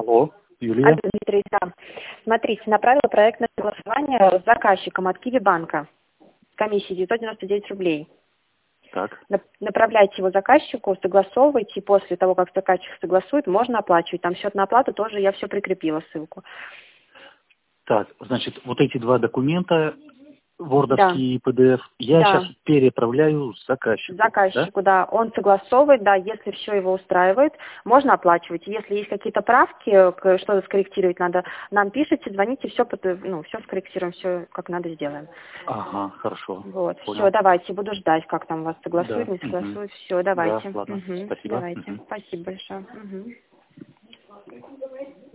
Алло, Юлия. Алло, Дмитрий, да. Смотрите, направила проектное согласование с заказчиком от Киви банка. Комиссия 999 рублей. Так. Направляйте его заказчику, согласовывайте, и после того, как заказчик согласует, можно оплачивать. Там счет на оплату тоже, я все прикрепила, ссылку. Так, значит, вот эти два документа, Да. вордовский и PDF, я Да. сейчас переправляю заказчику. Заказчику, да, он согласовывает, да, если все его устраивает, можно оплачивать. Если есть какие-то правки, что-то скорректировать надо, нам пишите, звоните, все, все скорректируем, все как надо сделаем. Ага, хорошо. Вот, все, Понял. давайте, буду ждать, как там вас согласуют, Да. не Мгм. согласуют, все, Да, давайте. ладно. Спасибо. Давайте, Мгм. спасибо большое.